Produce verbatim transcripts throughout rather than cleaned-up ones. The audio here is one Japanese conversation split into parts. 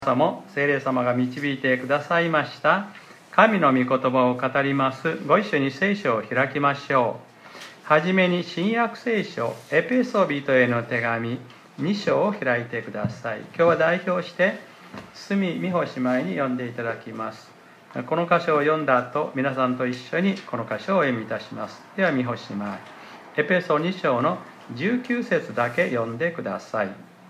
朝も聖霊様が導いてくださいました神の御言葉を語ります。ご一緒に聖書を開きましょう。はじめに新約聖書エペソビトへの手紙に章を開いてください。今日は代表して角美穂姉妹に読んでいただきます。この箇所を読んだ後、皆さんと一緒にこの箇所をお読みいたします。では美穂姉妹、エペソに章のじゅうきゅう節だけ読んでください。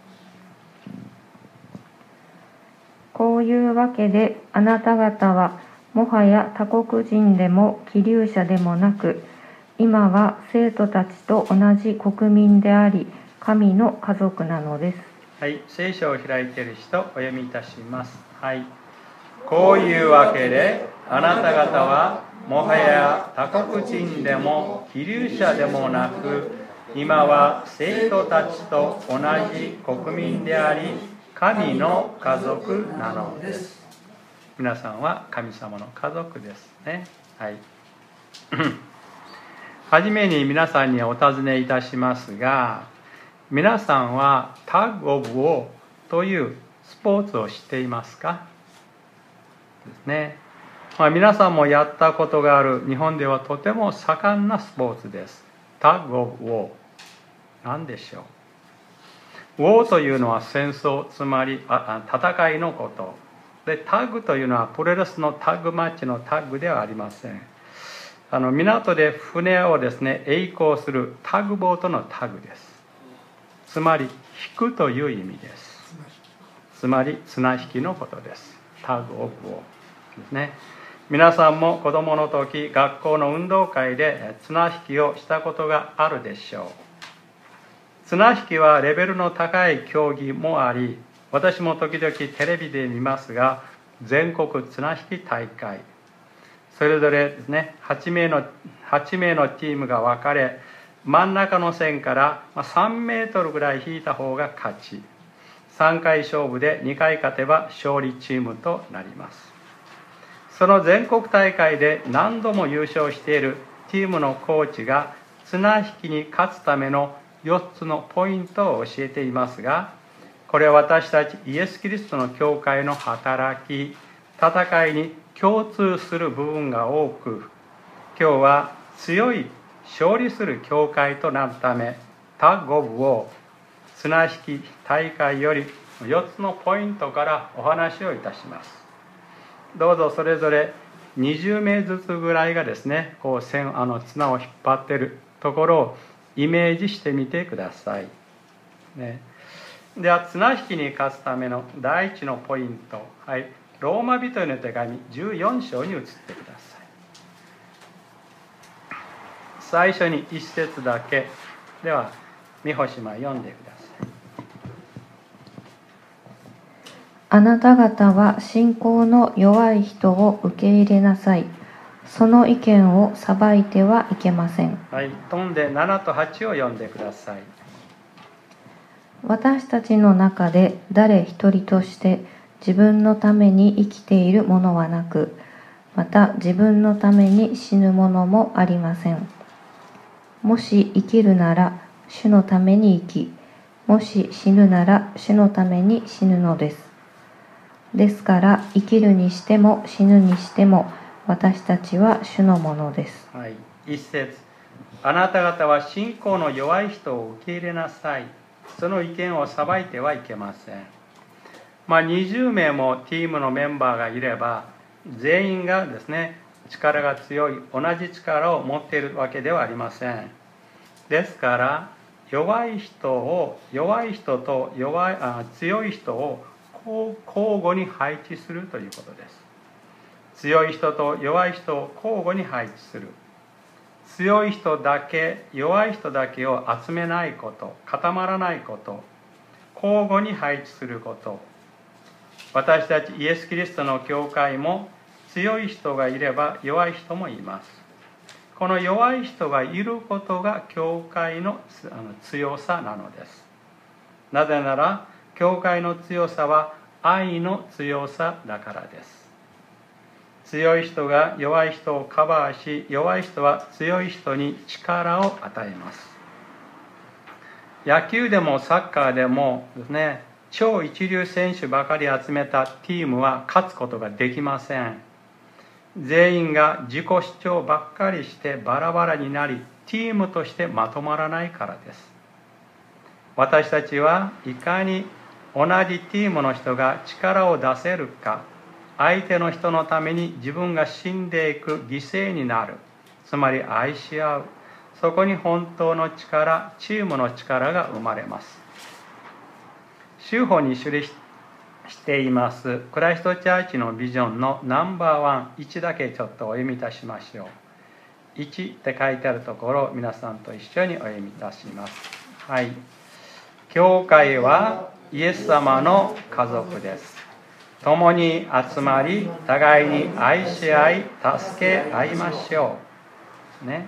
こういうわけであなた方はもはや他国人でも寄留者でもなく、今は生徒たちと同じ国民であり神の家族なのです。 はい、聖書を開いている人お読みいたします。はい、こういうわけであなた方はもはや他国人でも寄留者でもなく、今は生徒たちと同じ国民であり神の家族なのです。皆さんは神様の家族ですね。はい。はじめに皆さんにお尋ねいたしますが、皆さんはタッグオブウォーというスポーツを知っていますか？ですね。まあ、皆さんもやったことがある日本ではとても盛んなスポーツです。タッグオブウォー。何でしょう？ウォーというのは戦争、つまり戦いのことで、タッグというのはプロレスのタッグマッチのタッグではありません。あの港で船をですね曳航するタッグボートのタッグです。つまり引くという意味です。つまり綱引きのことです。タッグオブウォーですね。皆さんも子供の時、学校の運動会で綱引きをしたことがあるでしょう。綱引きはレベルの高い競技もあり、私も時々テレビで見ますが、全国綱引き大会、それぞれですねはち名のはち名のチームが分かれ、真ん中の線からさんメートルぐらい引いた方が勝ち、さんかい勝負でにかい勝てば勝利チームとなります。その全国大会で何度も優勝しているチームのコーチが綱引きに勝つためのよっつのポイントを教えていますが、これは私たちイエス・キリストの教会の働き、戦いに共通する部分が多く、今日は強い勝利する教会となるため、タッグオブウォー、綱引き大会よりよっつのポイントからお話をいたします。どうぞそれぞれにじゅう名ずつぐらいがですね、こう線あの綱を引っ張っているところをイメージしてみてください、ね、では綱引きに勝つための第一のポイント、はい、ローマ人への手紙じゅうよん章に移ってください。最初に一節だけでは美穂姉妹読んでください。 あなた方は信仰の弱い人を受け入れなさい。その意見を裁いてはいけません。 はい、飛んでななとはちを読んでください。 私たちの中で誰一人として自分のために生きている者はなく、また自分のために死ぬ者もありません。もし生きるなら主のために生き、もし死ぬなら主のために死ぬのです。ですから生きるにしても死ぬにしても私たちは主のものです。 はい、一節、あなた方は信仰の弱い人を受け入れなさい。その意見を裁いてはいけません。まあ、にじゅう名もチームのメンバーがいれば、全員がですね力が強い、同じ力を持っているわけではありません。ですから弱い人を弱い人と弱いあ強い人を交互に配置するということです。強い人と弱い人を交互に配置する。強い人だけ、弱い人だけを集めないこと、固まらないこと、交互に配置すること。私たちイエス・キリストの教会も強い人がいれば弱い人もいます。この弱い人がいることが教会の強さなのです。なぜなら教会の強さは愛の強さだからです。強い人が弱い人をカバーし、弱い人は強い人に力を与えます。野球でもサッカーでもですね、 超一流選手ばかり集めたチームは勝つことができません。全員が自己主張ばっかりしてバラバラになり、チームとしてまとまらないからです。私たちはいかに同じチームの人が力を出せるか、相手の人のために自分が死んでいく、犠牲になる、つまり愛し合う、そこに本当の力、チームの力が生まれます。州法に記していますクライストチャーチのビジョンのナンバーワン、いちだけちょっとお読みいたしましょう。いちって書いてあるところを皆さんと一緒にお読みいたします。はい。教会はイエス様の家族です。共に集まり、互いに愛し合い、助け合いましょう。ね。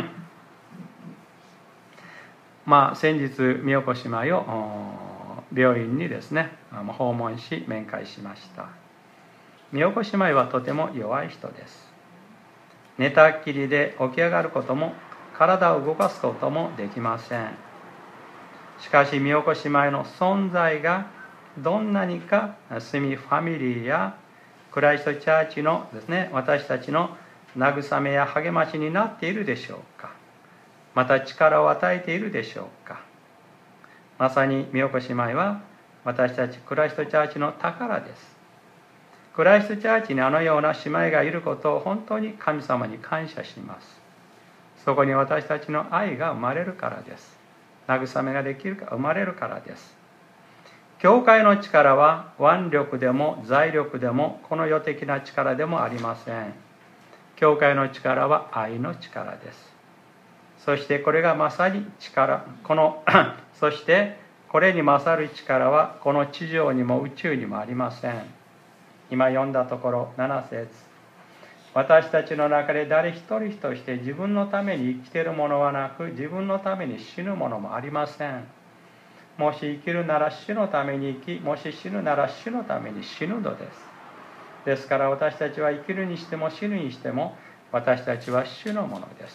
まあ先日、三岡姉妹を病院にですね、訪問し、面会しました。三岡姉妹はとても弱い人です。寝たっきりで起き上がることも、体を動かすこともできません。しかし、三岡姉妹の存在が、どんなにかスミファミリーやクライストチャーチのですね、私たちの慰めや励ましになっているでしょうか。また力を与えているでしょうか。まさに三岡姉妹は私たちクライストチャーチの宝です。クライストチャーチにあのような姉妹がいることを本当に神様に感謝します。そこに私たちの愛が生まれるからです。慰めができるか生まれるからです。教会の力は腕力でも財力でもこの世的な力でもありません。教会の力は愛の力です。そしてこれがまさに力、このそしてこれに勝る力はこの地上にも宇宙にもありません。今読んだところなな節、私たちの中で誰一人として自分のために生きているものはなく、自分のために死ぬものもありません。もし生きるなら主のために生き、もし死ぬなら主のために死ぬのです。ですから私たちは生きるにしても死ぬにしても私たちは主のものです。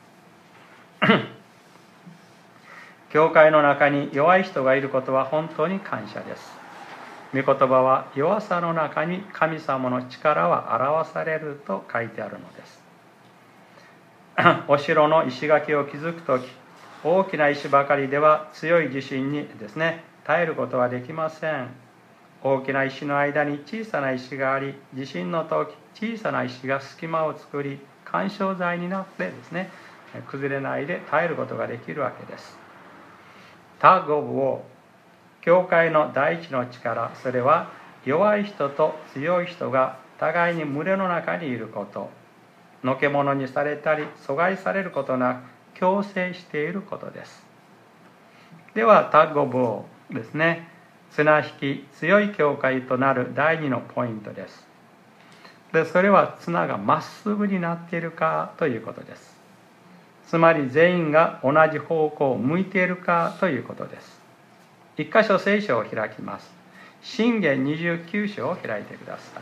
教会の中に弱い人がいることは本当に感謝です。御言葉は弱さの中に神様の力は表されると書いてあるのです。お城の石垣を築くとき、大きな石ばかりでは強い地震にですね、耐えることはできません。大きな石の間に小さな石があり、地震の時、小さな石が隙間を作り、緩衝材になってですね、崩れないで耐えることができるわけです。タッグオブウォー、教会の第一の力、それは弱い人と強い人が互いに群れの中にいること、のけ者にされたり阻害されることなく共生していることです。ではタッグオブウォーですね、綱引き強い教会となる第二のポイントです。でそれは綱がまっすぐになっているかということです。つまり全員が同じ方向を向いているかということです。一箇所聖書を開きます。箴言にじゅうきゅう章を開いてください。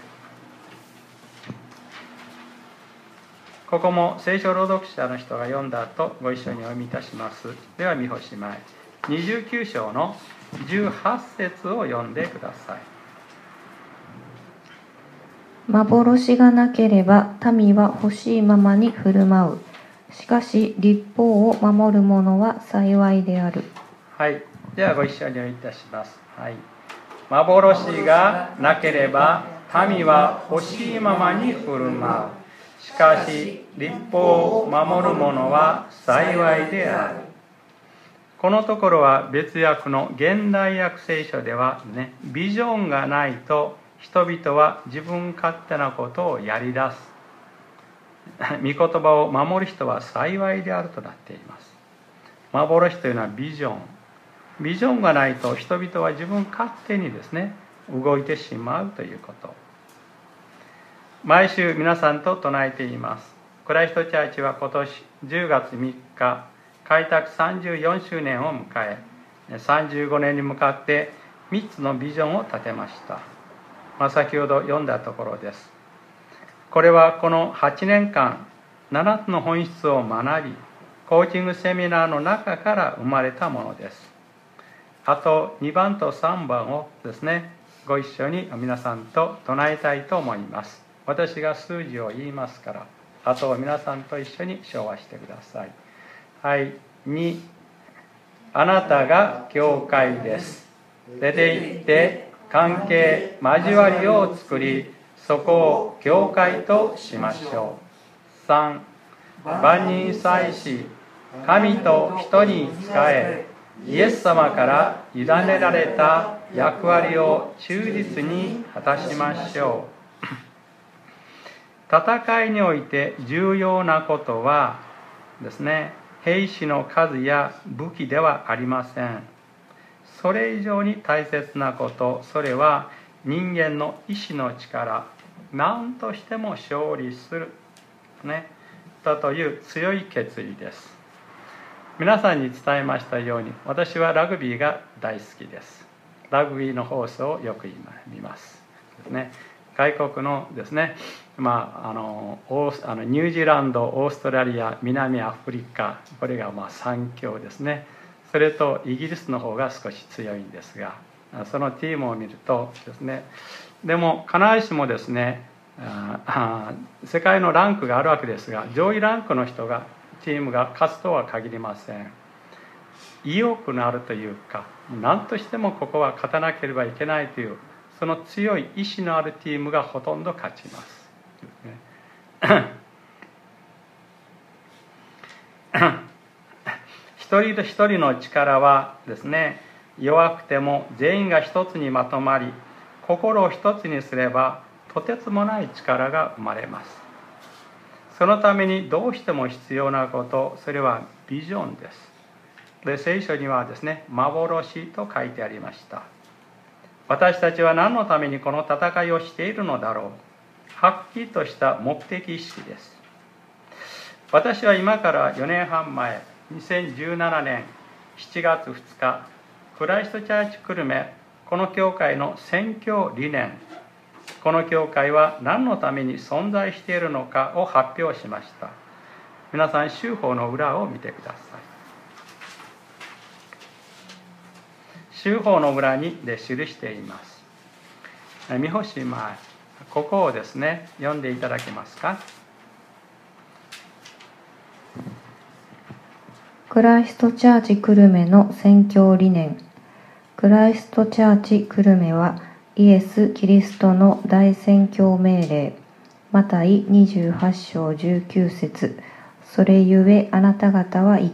ここも聖書朗読者の人が読んだ後ご一緒にお読みいたします。では見干しまいにじゅうきゅう章のじゅうはち節を読んでください。 幻がなければ民は欲しいままに振る舞う。しかし律法を守る者は幸いである。 はい、ではご一緒にお読みいたします。はい、幻がなければ民は欲しいままに振る舞う。しかし律法を守る者は幸いである。このところは別訳の現代訳聖書ではね、ビジョンがないと人々は自分勝手なことをやり出す。御言葉を守る人は幸いであるとなっています。幻というのはビジョン。ビジョンがないと人々は自分勝手にですね、動いてしまうということ。毎週皆さんと唱えています。クライストチャーチは今年じゅうがつみっか、開拓さんじゅうよんしゅうねんを迎え、さんじゅうごねんに向かってみっつのビジョンを立てました。まあ、先ほど読んだところです。これはこのはちねんかん、ななつの本質を学び、コーチングセミナーの中から生まれたものです。 あとにばんとさんばんをですね、ご一緒に皆さんと唱えたいと思います。私が数字を言いますから、あと皆さんと一緒に唱和してください。はい。に、あなたが教会です。出て行って関係交わりを作り、そこを教会としましょう。さん、万人祭司、神と人に仕え、イエス様から委ねられた役割を忠実に果たしましょう。戦いにおいて重要なことはですね、兵士の数や武器ではありません。それ以上に大切なこと、それは人間の意志の力、何としても勝利する、ね、だという強い決意です。皆さんに伝えましたように、私はラグビーが大好きです。ラグビーの放送をよく見ますですね。外国のですね、まあ、あのオーあのニュージーランド、オーストラリア、南アフリカ、これがまあ三強ですね。それとイギリスの方が少し強いんですが、そのチームを見るとですね、でも必ずしもですね、あ世界のランクがあるわけですが、上位ランクの人がチームが勝つとは限りません。意欲のあるというか、何としてもここは勝たなければいけないという、その強い意志のあるチームがほとんど勝ちます。一人一人の力はですね、弱くても全員が一つにまとまり、心を一つにすればとてつもない力が生まれます。そのためにどうしても必要なこと、それはビジョンです。で、聖書にはですね、幻と書いてありました。私たちは何のためにこの戦いをしているのだろう。はっきりとした目的意識です。私は今からよねんはんまえ、にせんじゅうななねんしちがつふつか、クライストチャーチ久留米、この教会の宣教理念、この教会は何のために存在しているのかを発表しました。皆さん、修法の裏を見てください。修法の裏にで記しています。三星前、ここをですね、読んでいただけますか。 クライストチャーチ久留米の宣教理念。クライストチャーチ久留米はイエス・キリストの大宣教命令、マタイにじゅうはちしょうじゅうきゅうせつ、それゆえあなた方は言って、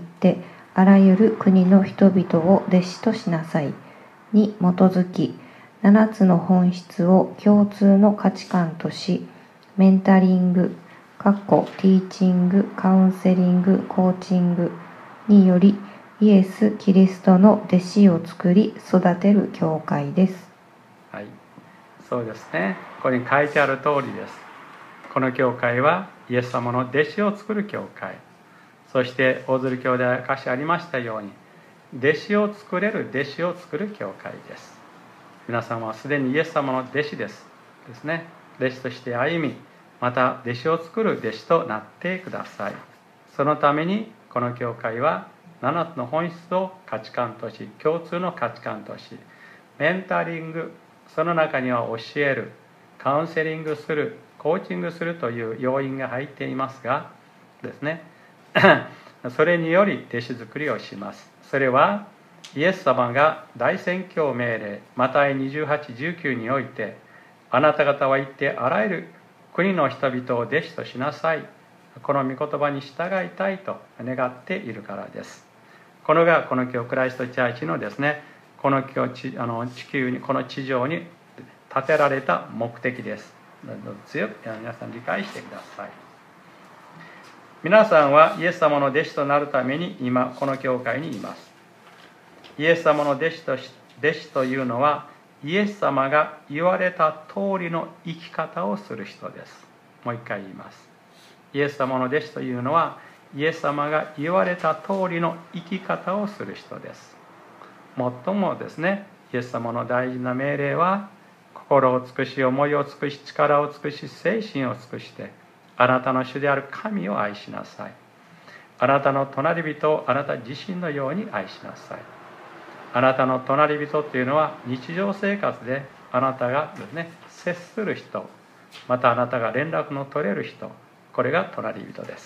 あらゆる国の人々を弟子としなさいに基づき、ななつの本質を共通の価値観とし、メンタリング、ティーチング、カウンセリング、コーチングにより、イエス・キリストの弟子を作り育てる教会です。 はい、そうですね。ここに書いてある通りです。この教会はイエス様の弟子を作る教会。そして大鶴教で証ありましたように、弟子を作れる弟子を作る教会です。皆さんはすでにイエス様の弟子ですですね。弟子として歩み、また弟子を作る弟子となってください。そのためにこの教会はななつの本質を価値観とし、共通の価値観とし、メンタリング、その中には教える、カウンセリングする、コーチングするという要因が入っていますがですね、それにより弟子作りをします。それはイエス様が大宣教命令マタイにじゅうはち、じゅうきゅうにおいて、あなた方は行ってあらゆる国の人々を弟子としなさい、この御言葉に従いたいと願っているからです。これがこの教クライストチャーチのですね、この教地あの地球に、この地上に立てられた目的です。強く皆さん理解してください。皆さんはイエス様の弟子となるために今この教会にいます。イエス様の弟子とし弟子というのは、イエス様が言われた通りの生き方をする人です。もう一回言います。イエス様の弟子というのは、イエス様が言われた通りの生き方をする人です。もっともですね、イエス様の大事な命令は、心を尽くし、思いを尽くし、力を尽くし、精神を尽くして、あなたの主である神を愛しなさい。あなたの隣人をあなた自身のように愛しなさい。 あなたの隣人というのは日常生活であなたがですね、接する人、またあなたが連絡の取れる人、これが隣人です。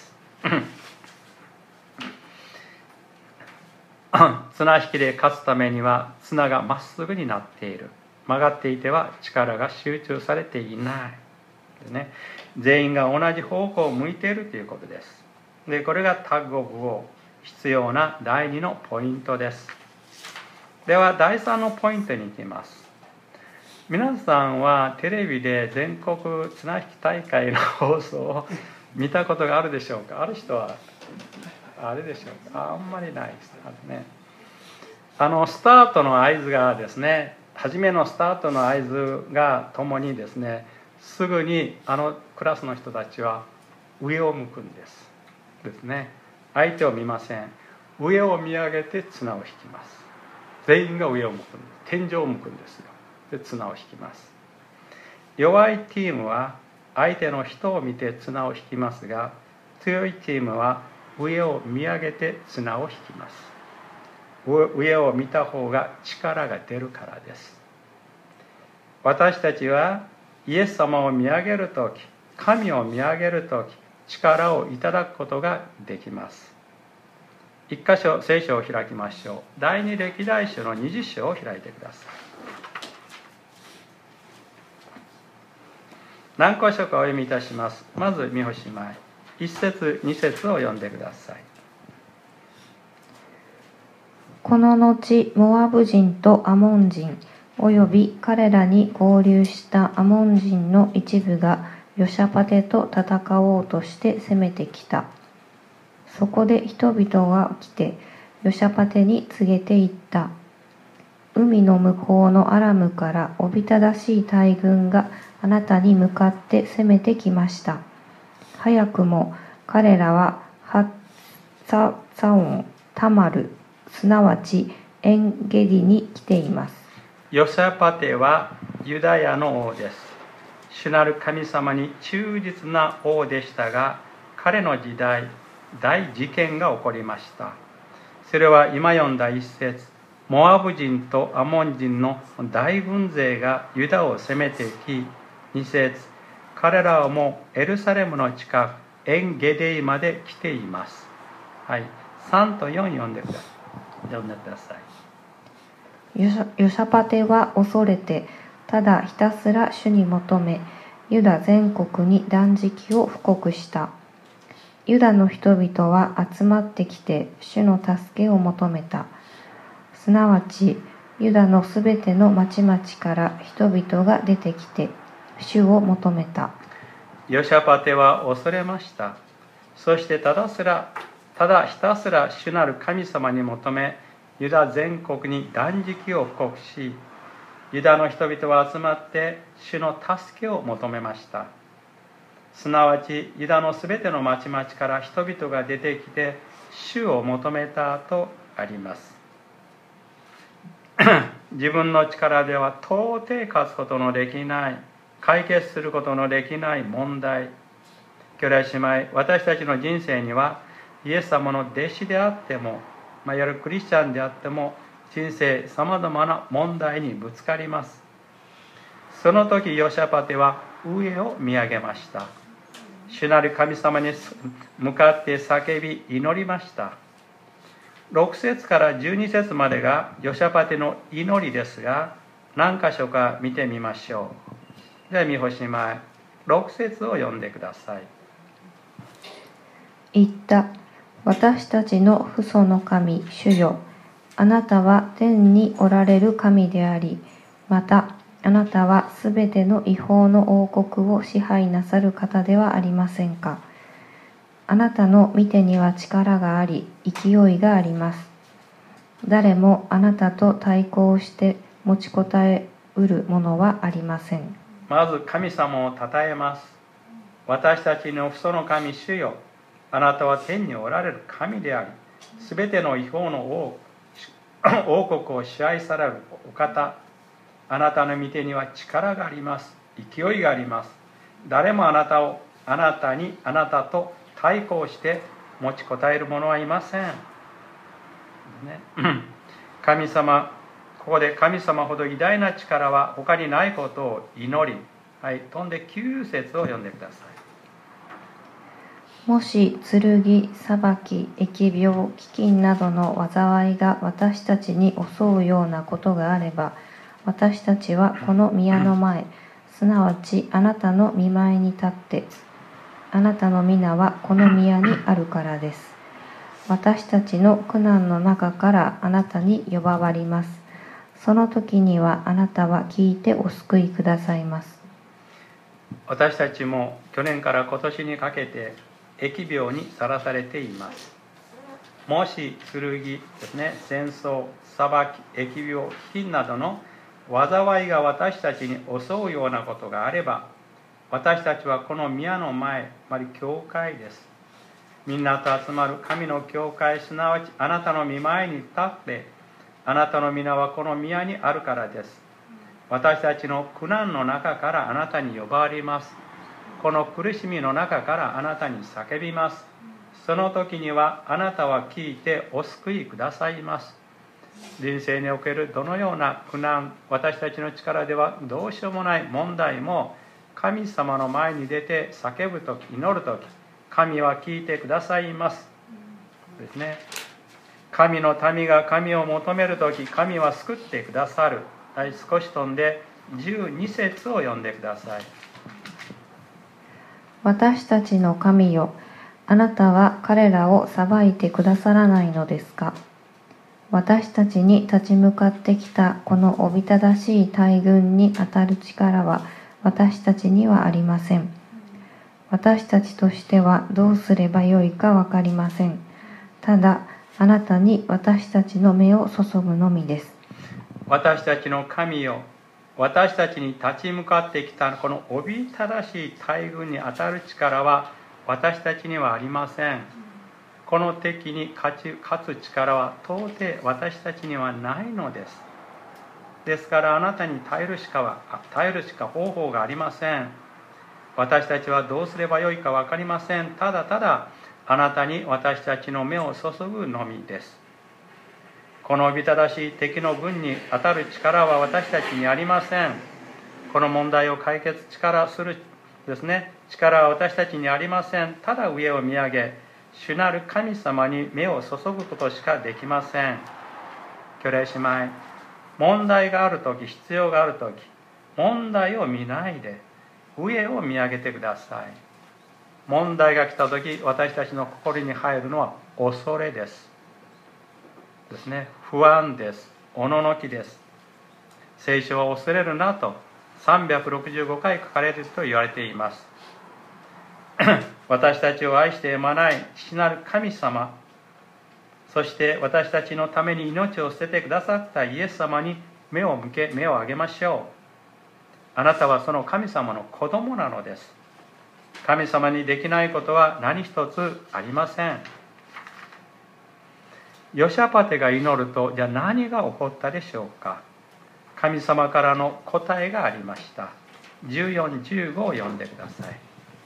綱引きで勝つためには綱がまっすぐになっている、曲がっていては力が集中されていないですね。全員が同じ方向を向いているということです。で、これがタッグオブウォー、必要な第二のポイントです。では第三のポイントに行きます。皆さんはテレビで全国綱引き大会の放送を見たことがあるでしょうか。ある人はあれでしょうか。あんまりないですね。あのスタートの合図がですね、初めのスタートの合図がともにですね、すぐにあのクラスの人たちは上を向くんですですね。相手を見ません。上を見上げて綱を引きます。全員が上を向くんです。天井を向くんですよ。で綱を引きます。弱いチームは相手の人を見て綱を引きますが、強いチームは上を見上げて綱を引きます。上を見た方が力が出るからです。私たちはイエス様を見上げるとき、神を見上げるとき、力をいただくことができます。一箇所聖書を開きましょう。第二歴代書のにじゅっ章を開いてください。何箇所かお読みいたします。まず見干し前、一節二節を読んでください。 この後モアブ人とアモン人および彼らに合流したアモン人の一部がヨシャパテと戦おうとして攻めてきた。そこで人々が来てヨシャパテに告げていった。海の向こうのアラムからおびただしい大軍があなたに向かって攻めてきました。早くも彼らはハッツァツァオン、タマル、すなわちエンゲディに来ています。 ヨシャパテはユダヤの王です。主なる神様に忠実な王でしたが、彼の時代、大事件が起こりました。それは今読んだ一節、モアブ人とアモン人の大軍勢がユダを攻めてき、二節、彼らはもうエルサレムの近くエンゲデイまで来ています。はい、さんとよん読んでください。読んでください。 ヨシャ、ヨシャパテは恐れて、ただひたすら主に求め、ユダ全国に断食を布告した。ユダの人々は集まってきて主の助けを求めた。すなわちユダのすべての町々から人々が出てきて主を求めた。 ヨシャパテは恐れました。そしてただすらただひたすら主なる神様に求め、ユダ全国に断食を布告し、ユダの人々は集まって主の助けを求めました。すなわちユダのすべての町々から人々が出てきて主を求めたとあります。自分の力では到底勝つことのできない、解決することのできない問題。兄弟姉妹、私たちの人生にはイエス様の弟子であっても、まあ、いわゆるクリスチャンであっても、人生さまざまな問題にぶつかります。その時ヨシャパテは上を見上げました。主なる神様に向かって叫び祈りました。ろく節からじゅうに節までがヨシャパテの祈りですが、何箇所か見てみましょう。では見干し前、ろく節を読んでください。 言った。私たちの父祖の神、主よ。あなたは天におられる神であり、またあなたはすべての違法の王国を支配なさる方ではありませんか。あなたの御手には力があり、勢いがあります。誰もあなたと対抗して持ちこたえうるものはありません。 まず神様をたたえます。私たちの父祖の神、主よ。あなたは天におられる神であり、すべての違法の王、王国を支配されるお方。あなたの御手には力があります。勢いがあります。誰もあなたを、あなたに、あなたと対抗して持ちこたえる者はいません。ね、神様、 ここで神様ほど偉大な力は他にないことを祈り、はい、飛んできゅう節を読んでください。 もし剣、裁き、疫病、飢饉などの災いが私たちに襲うようなことがあれば、私たちはこの宮の前、すなわちあなたの御前に立って、あなたの皆はこの宮にあるからです。私たちの苦難の中からあなたに呼ばわります。その時にはあなたは聞いてお救いくださいます。 私たちも去年から今年にかけて疫病にさらされています。もし剣ですね、戦争、裁き、疫病、飢饉などの災いが私たちに襲うようなことがあれば、私たちはこの宮の前、つまり教会です。みんなと集まる神の教会、すなわちあなたの御前に立って、あなたの皆はこの宮にあるからです。私たちの苦難の中からあなたに呼ばわります。この苦しみの中からあなたに叫びます。その時にはあなたは聞いてお救いくださいます。人生におけるどのような苦難、私たちの力ではどうしようもない問題も、神様の前に出て叫ぶとき、祈るとき、神は聞いてくださいますですね。神の民が神を求めるとき、神は救ってくださる。はい、少し飛んでじゅうに節を読んでください。 私たちの神よ、あなたは彼らを裁いてくださらないのですか。私たちに立ち向かってきたこのおびただしい大軍に当たる力は私たちにはありません。私たちとしてはどうすればよいか分かりません。ただあなたに私たちの目を注ぐのみです。 私たちの神よ、私たちに立ち向かってきたこのおびただしい大軍に当たる力は私たちにはありません。この敵に勝ち勝つ力は到底私たちにはないのです。ですからあなたに耐えるしかは耐えるしか方法がありません。私たちはどうすればよいか分かりません。ただただあなたに私たちの目を注ぐのみです。このおびただしい敵の軍に当たる力は私たちにありません。この問題を解決力するですね、力は私たちにありません。ただ上を見上げ、主なる神様に目を注ぐことしかできません。兄弟姉妹、問題があるとき、必要があるとき、問題を見ないで上を見上げてください。問題が来たとき、私たちの心に入るのは恐れですですね、不安です、おののきです。聖書は恐れるなとさんびゃくろくじゅうごかい書かれると言われています。私たちを愛してやまない父なる神様、そして私たちのために命を捨ててくださったイエス様に目を向け、目を上げましょう。あなたはその神様の子供なのです。神様にできないことは何一つありません。ヨシャパテが祈ると、じゃあ何が起こったでしょうか。神様からの答えがありました。じゅうよん、じゅうごを読んでください。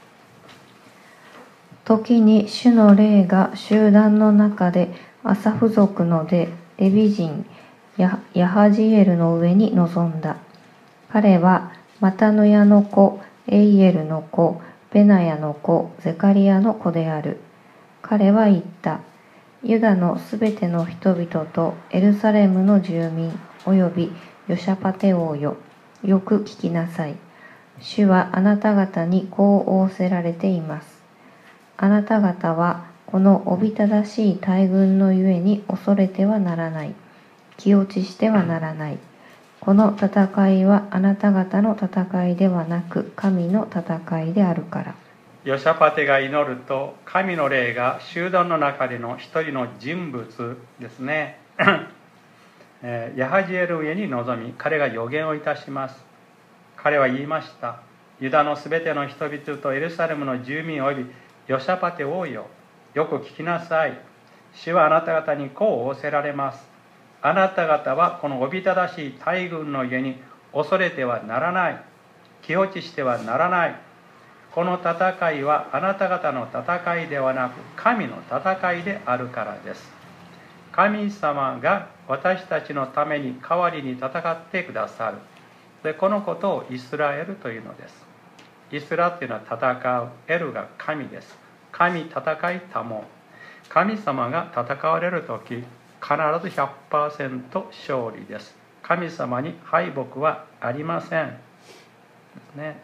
時に主の霊が集団の中でアサフ族の出レビ人ヤハジエルの上に臨んだ。彼はマタヌヤの子エイエルの子ベナヤの子ゼカリヤの子である。彼は言った。ユダのすべての人々とエルサレムの住民およびヨシャパテ王よ、よく聞きなさい。主はあなた方にこう仰せられています。あなた方はこのおびただしい大軍のゆえに恐れてはならない。気落ちしてはならない。この戦いはあなた方の戦いではなく神の戦いであるから。 ヨシャパテが祈ると、神の霊が集団の中での一人の人物ですねヤハジエル上に臨み、彼が予言をいたします。彼は言いました。ユダのすべての人々とエルサレムの住民およびヨシャパテ王よ、よく聞きなさい。主はあなた方にこう仰せられます。あなた方はこのおびただしい大軍の家に恐れてはならない。気落ちしてはならない。この戦いはあなた方の戦いではなく神の戦いであるからです。 神様が私たちのために代わりに戦ってくださる。でこのことをイスラエルというのです。イスラというのは戦う、エルが神です。神戦いたも。神様が戦われるとき、必ず ひゃくパーセント 勝利です。神様に敗北はありません。ですね。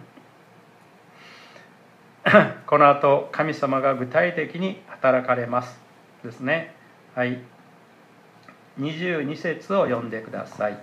この後、神様が具体的に働かれます。ですね。はい。にじゅうに節を読んでください。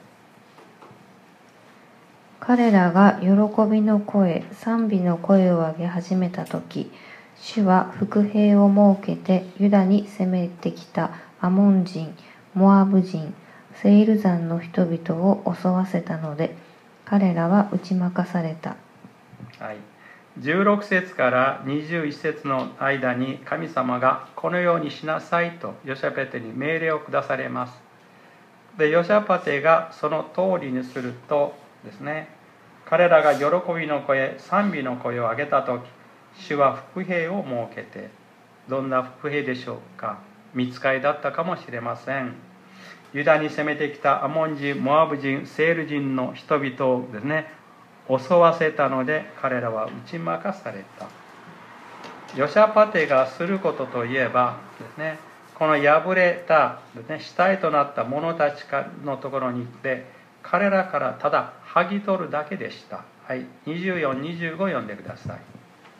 彼らが喜びの声、賛美の声を上げ始めたとき、主は伏兵を設けてユダに攻めてきたアモン人、モアブ人、セイル山の人々を襲わせたので、彼らは打ち負かされた。 はい、じゅうろく節からにじゅういち節の間に神様がこのようにしなさいとヨシャパテに命令を下されます。で、ヨシャパテがその通りにするとですね、彼らが喜びの声、賛美の声を上げたとき、主は伏兵を設けて、どんな伏兵でしょうか。御使いだったかもしれません。ユダに攻めてきたアモン人、モアブ人、セール人の人々をですね、襲わせたので彼らは打ち負かされた。ヨシャパテがすることといえばですね、この破れたですね、死体となった者たちのところに行って彼らからただ剥ぎ取るだけでした。はい、にじゅうよん、にじゅうご読んでください。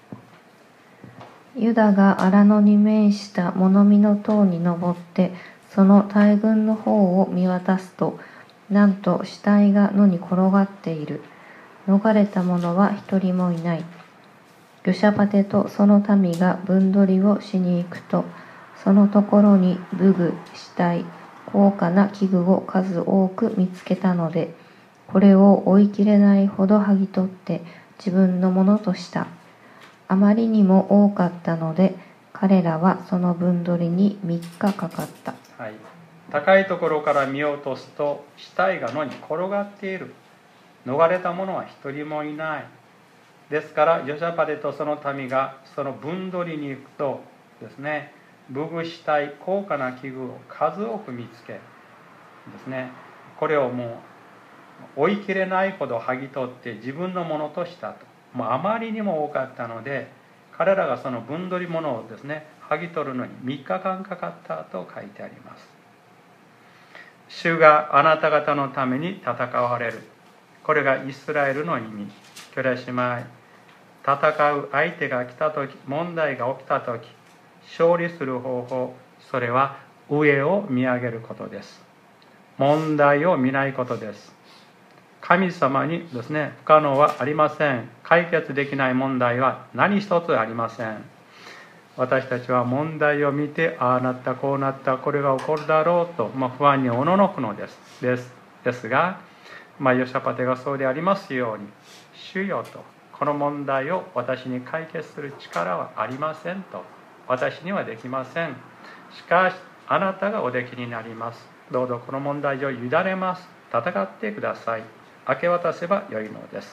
ユダが荒野に面した物見の塔に登ってその大軍の方を見渡すと、なんと死体が野に転がっている。逃れた者は一人もいない。ヨシャパテとその民が分取りをしに行くと、そのところに武具、死体、高価な器具を数多く見つけたので、これを追いきれないほど剥ぎ取って自分のものとした。あまりにも多かったので、彼らはその分取りにみっかかかった。 はい、高いところから見落とすと死体が野に転がっている。逃れた者は一人もいない。ですからヨシャパテとその民がその分取りに行くとですね、武具、死体、高価な器具を数多く見つけですね、これをもう追いきれないほど剥ぎ取って自分のものとしたと。もうあまりにも多かったので、彼らがその分取り物をですね、剥ぎ取るのにみっかかんかかったと書いてあります。主があなた方のために戦われる。これがイスラエルの意味。兄弟姉妹、戦う相手が来たとき、問題が起きたとき、勝利する方法、それは上を見上げることです。問題を見ないことです。神様にですね、不可能はありません。解決できない問題は何一つありません。私たちは問題を見て、ああなった、こうなった、これが起こるだろうと、まあ、不安におののくのです。です。ですが、まあ、ヨシャパテがそうでありますように、主よと、この問題を私に解決する力はありませんと、私にはできません。しかし、あなたがおできになります。どうぞこの問題を委ねます。戦ってください。明け渡せばよいのです。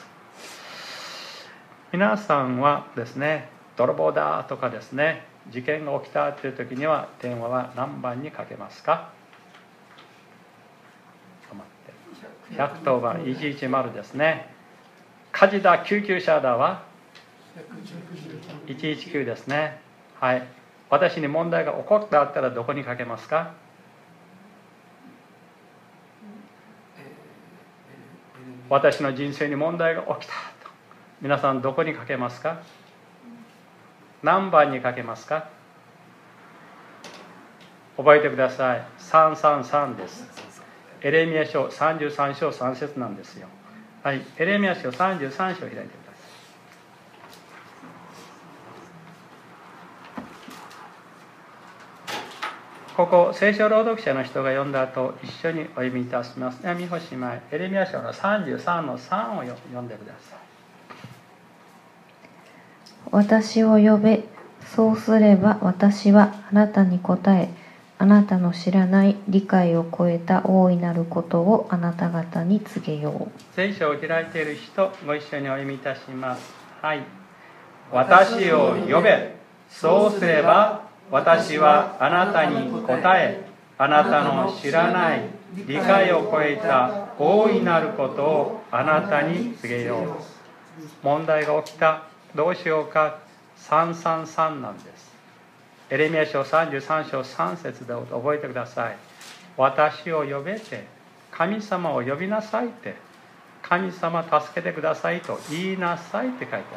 皆さんはですね、泥棒だとかですね、事件が起きたという時には電話は何番にかけますか？ひゃくとおばん、いちいちまるですね。火事だ、救急車だはいちいちきゅうですね。はい。私に問題が起こったったらどこにかけますか？私の人生に問題が起きたと、皆さんどこにかけますか？何番にかけますか？覚えてください。さんさんさんです。エレミヤ書さんじゅうさん章さん節なんですよ。はい、エレミヤ書さんじゅうさん章を開いてください。ここ聖書朗読者の人が読んだ後、一緒にお読みいたします。見干しまい、エレミヤ書のさんじゅうさんのさんを読んでください。 私を呼べ、そうすれば私はあなたに答え、あなたの知らない理解を超えた大いなることをあなた方に告げよう。 聖書を開いている人、ご一緒にお読みいたします。はい。私を呼べ、そうすれば私はあなたに答え、 あなたの知らない理解を超えた大いなることをあなたに告げよう。問題が起きた。どうしようか。さんさんさんなんです。エレミヤ書さんじゅうさん章さん節で覚えてください。私を呼べて、神様を呼びなさいって、神様助けてくださいと言いなさいって書いてある。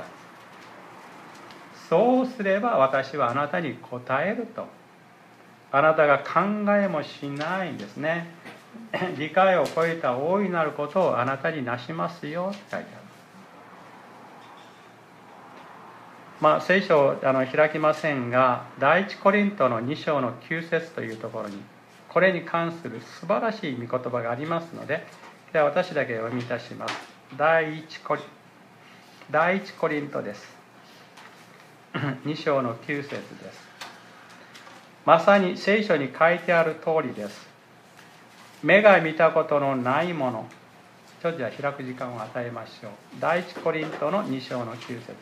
そうすれば私はあなたに答えると。あなたが考えもしないんですね。理解を超えた大いなることをあなたになしますよって書いてある。まあ聖書をあの開きませんが、第一コリントのに章のきゅう節というところにこれに関する素晴らしい御言葉がありますので、では私だけお読みいたします。第一コリ第一コリントですに章のきゅう節です。まさに聖書に書いてある通りです。目が見たことのないもの。ちょっとじゃあ開く時間を与えましょう。第一コリントのに章のきゅう節です。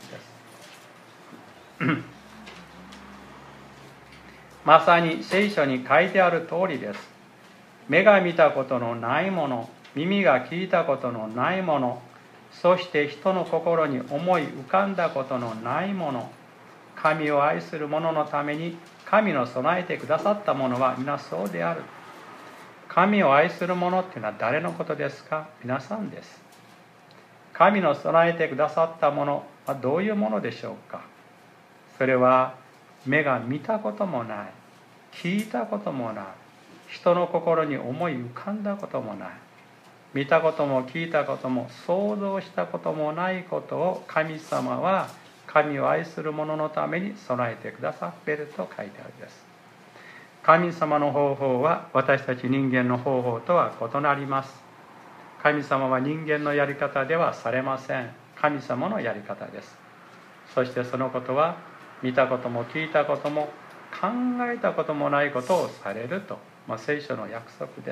まさに聖書に書いてある通りです。目が見たことのないもの、耳が聞いたことのないもの、そして人の心に思い浮かんだことのないもの、神を愛する者のために神の備えてくださったものは皆そうである。神を愛する者っていうのは誰のことですか？皆さんです。神の備えてくださったものはどういうものでしょうか？それは目が見たこともない、聞いたこともない、人の心に思い浮かんだこともない、見たことも聞いたことも想像したこともないことを神様は神を愛する者のために備えてくださっていると書いてあるんです。神様の方法は私たち人間の方法とは異なります。神様は人間のやり方ではされません。神様のやり方です。そしてそのことは見たことも聞いたことも考えたこともないことをされると、まあ、聖書の約束です。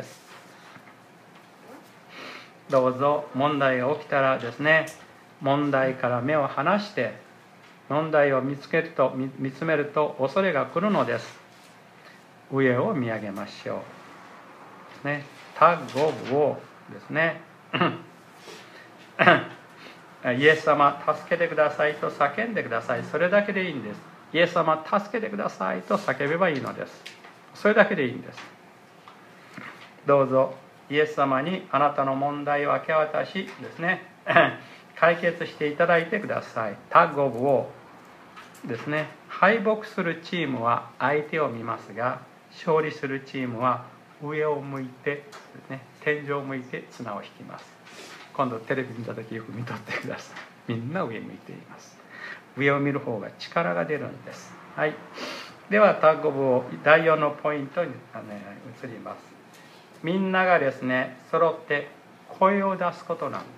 どうぞ問題が起きたらですね、問題から目を離して問題を見つけると見つめると恐れが来るのです。上を見上げましょうですね。タッグオブウォーですね。イエス様助けてくださいと叫んでください。それだけでいいんです。イエス様助けてくださいと叫べばいいのです。それだけでいいんです。どうぞイエス様にあなたの問題を明け渡しですね解決していただいてください。タッグオブウォーですね。敗北するチームは相手を見ますが、勝利するチームは上を向いてですね、天井を向いて綱を引きます。今度テレビ見た時よく見とってください。みんな上向いています。上を見る方が力が出るんです。はい。ではタッグオブウォーだいよんのポイントに移ります。みんながですね揃って声を出すことなんです。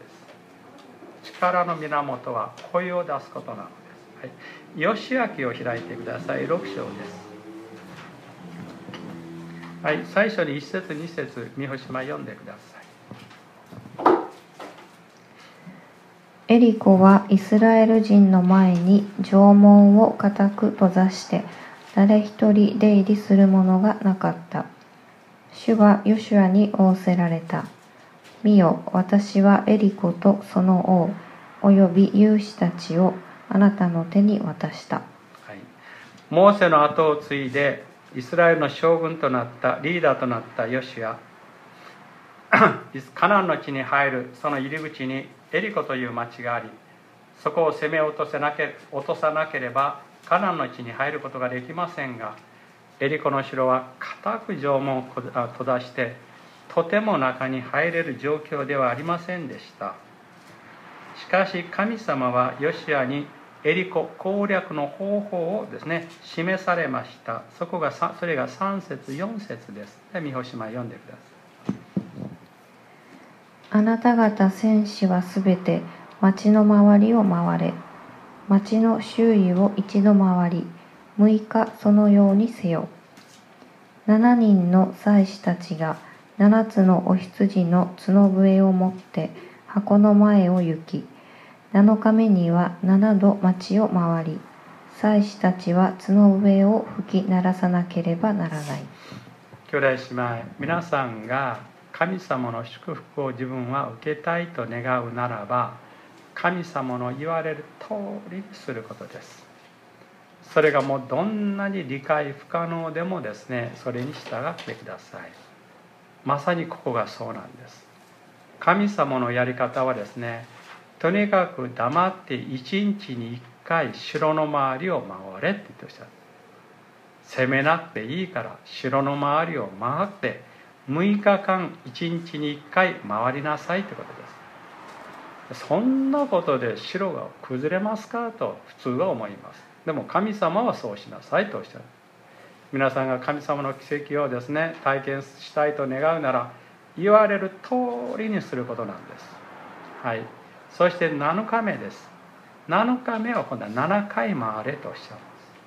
力の源は声を出すことなのです。はい。ヨシュア記を開いてください。ろく章です。はい、最初にいち節に節三星島読んでください。エリコはイスラエル人の前に城門を固く閉ざして誰一人出入りする者がなかった。主がヨシュアに仰せられた。見よ、私はエリコとその王および勇士たちをあなたの手に渡した。はい、 モーセの後を継いでイスラエルの将軍となったリーダーとなったヨシュアカナンの地に入るその入り口にエリコという町があり、そこを攻め落とせなけ落とさなければカナンの地に入ることができませんが、エリコの城は固く城門を閉ざしてとても中に入れる状況ではありませんでした。しかし神様はヨシュアにエリコ攻略の方法をですね示されました。そこがそれがさん節よん節です。で三星島読んでください。 あなた方戦士はすべて町の周りを回れ。町の周囲を一度回り、六日そのようにせよ。七人の祭司たちが七つのお羊の角笛を持って箱の前を行き、七日目には七度町を回り、祭司たちは角笛を吹き鳴らさなければならない。 兄弟姉妹、皆さんが神様の祝福を自分は受けたいと願うならば、神様の言われる通りにすることです。それがもうどんなに理解不可能でもですね、それに従ってください。まさにここがそうなんです。神様のやり方はですね、とにかく黙って一日に一回城の周りを回れって言っておっしゃる。攻めなくていいから城の周りを回ってむいかかん一日に一回回りなさいってことです。そんなことで城が崩れますかと普通は思います。でも神様はそうしなさいとおっしゃる。皆さんが神様の奇跡をですね体験したいと願うなら、言われる通りにすることなんです。はい。そしてなのかめです。なのかめは今度はななかい回れとおっしゃる。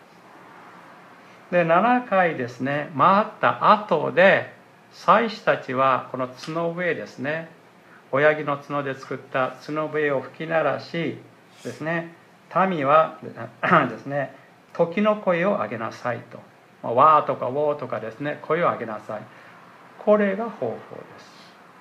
でななかいですね回った後で、祭司たちはこの角笛ですね、親木の角で作った角笛を吹き鳴らしですね、民はですね時の声を上げなさいと、わーとかウォーとかですね声を上げなさい。これが方法です。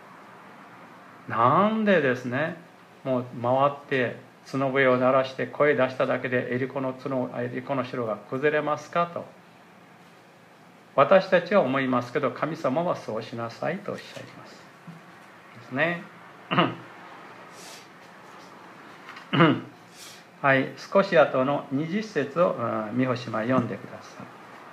なんでですねもう回って角笛を鳴らして声出しただけでエリコの角エリコの城が崩れますかと私たちは思いますけど、神様はそうしなさいとおっしゃいますですね。はい、少し後のにじゅっ節を美穂姉妹読んでください。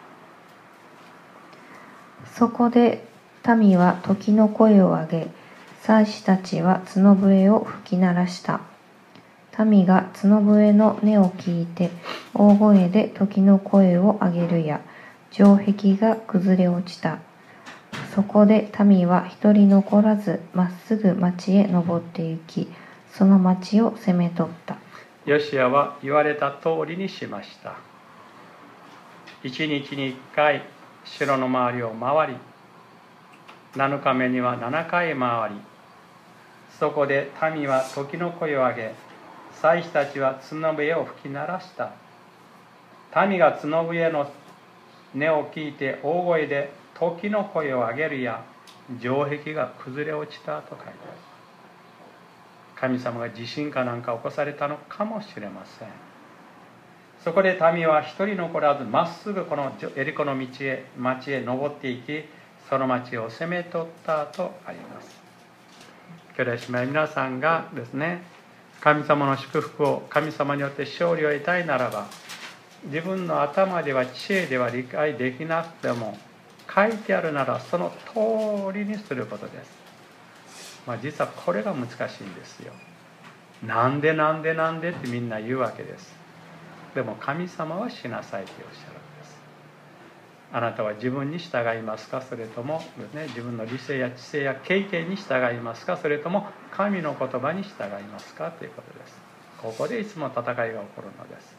そこで民は時の声を上げ、祭司たちは角笛を吹き鳴らした。民が角笛の音を聞いて大声で時の声を上げるや、城壁が崩れ落ちた。そこで民は一人残らずまっすぐ町へ登って行き、その町を攻め取った。 ヨシアは言われた通りにしました。一日に一回城の周りを回り、なのかめにはななかい回り、そこで民は時の声を上げ、祭司たちは角笛を吹き鳴らした。民が角笛の音を聞いて大声で時の声を上げるや、城壁が崩れ落ちたと書いてある。神様が地震かなんか起こされたのかもしれません。そこで民は一人残らずまっすぐこのエリコの道へ町へ登っていき、その町を攻め取ったとあります。兄弟姉妹、皆さんがですね神様の祝福を、神様によって勝利を得たいならば、自分の頭では知恵では理解できなくても、書いてあるならその通りにすることです。まあ、実はこれが難しいんですよ。なんでなんでなんでってみんな言うわけです。でも神様はしなさいとおっしゃるんです。あなたは自分に従いますか、それとも、ね、自分の理性や知性や経験に従いますか、それとも神の言葉に従いますかということです。ここでいつも戦いが起こるのです。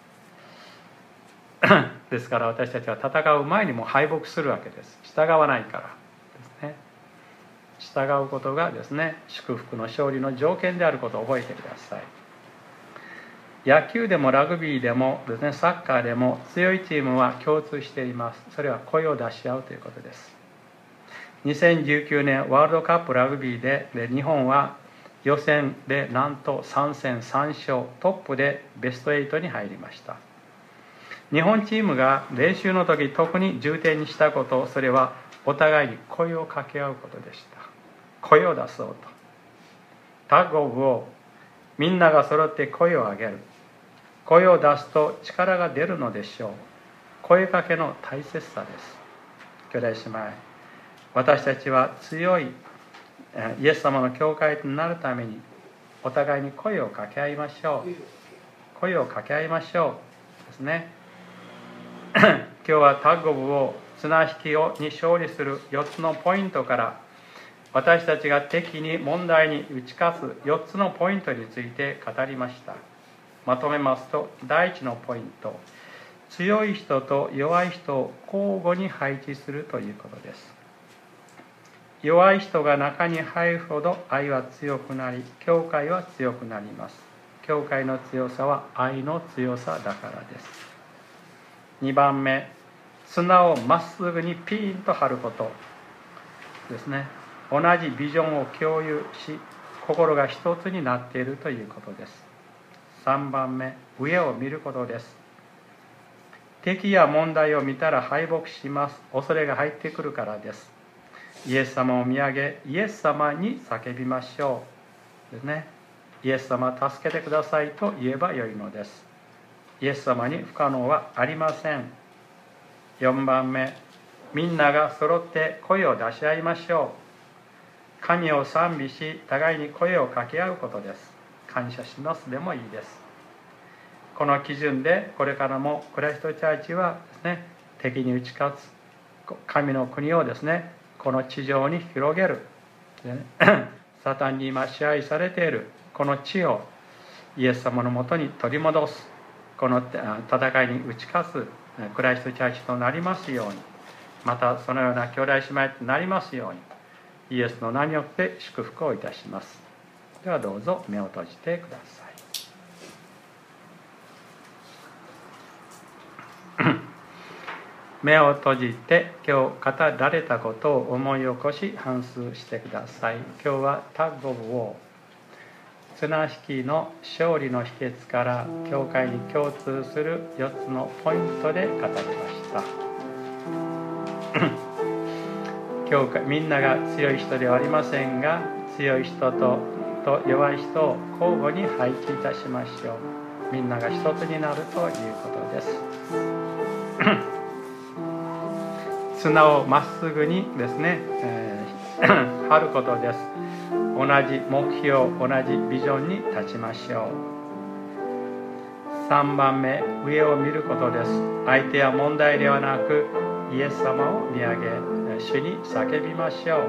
ですから私たちは戦う前にも敗北するわけです。従わないからですね。従うことがですね祝福の勝利の条件であることを覚えてください。野球でもラグビーでもですね、サッカーでも強いチームは共通しています。それは声を出し合うということです。にせんじゅうきゅうねんワールドカップラグビー で, で日本は予選でなんとさんせんさんしょう、トップでベストはちに入りました。日本チームが練習の時特に重点にしたこと、それはお互いに声を掛け合うことでした。声を出そうと、タッグオブをみんなが揃って声を上げる。声を出すと力が出るのでしょう。声かけの大切さです。兄弟姉妹、私たちは強いイエス様の教会となるためにお互いに声を掛け合いましょう。声を掛け合いましょうですね。今日はタッグオブを綱引きをに勝利するよっつのポイントから、私たちが敵に問題に打ち勝つよっつのポイントについて語りました。まとめますと、第一のポイント、強い人と弱い人を交互に配置するということです。弱い人が中に入るほど愛は強くなり、教会は強くなります。教会の強さは愛の強さだからです。にばんめ、綱をまっすぐにピーンと張ること。 ですね、同じビジョンを共有し、心が一つになっているということです。さんばんめ、上を見ることです。敵や問題を見たら敗北します。恐れが入ってくるからです。イエス様を見上げ、イエス様に叫びましょう。ですね。イエス様助けてくださいと言えばよいのです。イエス様に不可能はありません。よんばんめ、みんなが揃って声を出し合いましょう。神を賛美し、互いに声を掛け合うことです。感謝しますでもいいです。この基準でこれからもクライストチャーチはですね、敵に打ち勝つ神の国をですね、この地上に広げる、ね、サタンに今支配されているこの地をイエス様のもとに取り戻す、この戦いに打ち勝つクライストチャーチとなりますように、またそのような兄弟姉妹となりますように、イエスの名によって祝福をいたします。ではどうぞ目を閉じてください。目を閉じて今日語られたことを思い起こし反芻してください。今日はタッグオブウォー、綱引きの勝利の秘訣から教会に共通するよっつのポイントで語りました。教会みんなが強い人ではありませんが、強い人とと弱い人を交互に配置いたしましょう。みんなが一つになるということです。綱をまっすぐにですね、えー、張ることです。同じ目標、同じビジョンに立ちましょう。さんばんめ、上を見ることです。相手や問題ではなく、イエス様を見上げ、主に叫びましょう。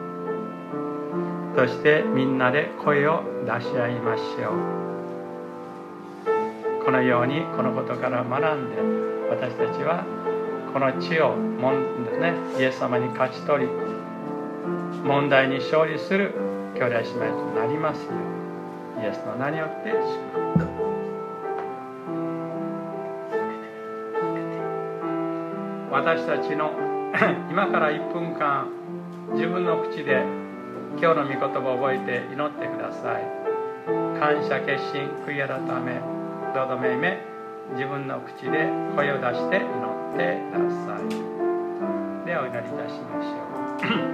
そしてみんなで声を出し合いましょう。このようにこのことから学んで、私たちはこの地をもんですね、イエス様に勝ち取り、問題に勝利する兄弟姉妹となりますように、イエスの名によって祝福。私たちの今からいっぷんかん、自分の口で今日の御言葉を覚えて祈ってください。感謝、決心、悔い改め、どうぞめいめ自分の口で声を出して祈ってください。ではお祈りいたしましょう。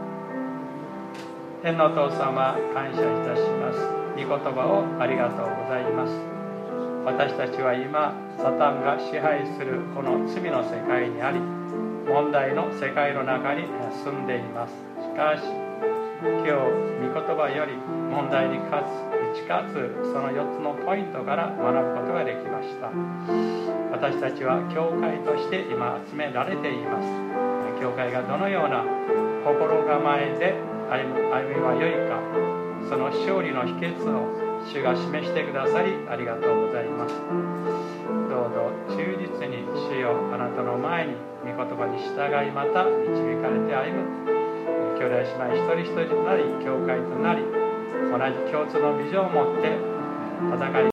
天のお父様、感謝いたします。御言葉をありがとうございます。私たちは今サタンが支配するこの罪の世界にあり、問題の世界の中に住んでいます。しかし今日御言葉より問題に勝つ、打ち勝つ、そのよっつのポイントから学ぶことができました。私たちは教会として今集められています。教会がどのような心構えで歩みはよいか、その勝利の秘訣を主が示してくださりありがとうございます。どうぞ忠実に主よ、あなたの前に御言葉に従い、また導かれて歩む兄弟姉妹一人一人となり、教会となり、同じ共通のビジョンを持って戦い